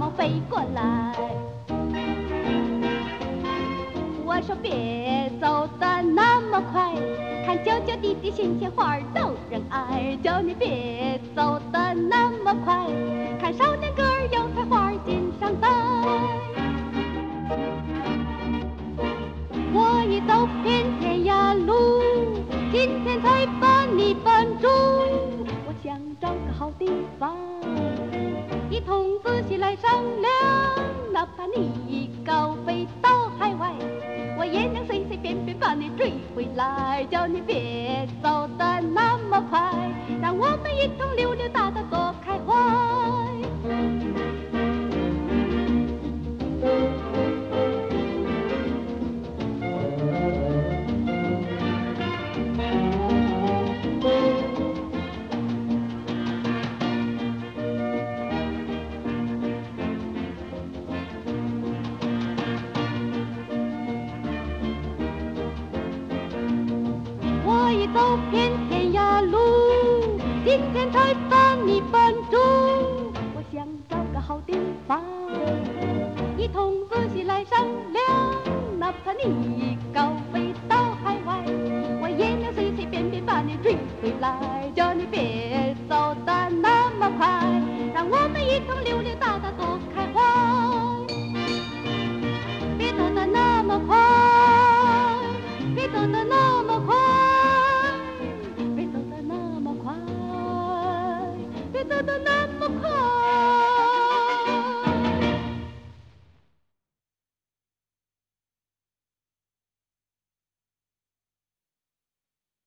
毛飞过来。我说别走得那么快，看娇娇滴滴新鲜花儿逗人爱。叫你别走得那么快，看少年哥儿有才花儿锦上带。我已走遍天涯路，今天才把你绊住。我想找个好地方，一同仔细来商量。哪怕你高飞到海外，我也能随随便便把你追回来。叫你别走得那么快，让我们一同溜溜达达多开怀。我已走遍天涯路，今天才把你绊住。我想找个好地方，一同仔细来商量。哪怕你高飞到海外，我也能随随便便把你追回来。叫你别走得那么快，让我们一同溜溜达达多开怀。别走得那么快，别走得那么快，别走得那么快，别走得那么快。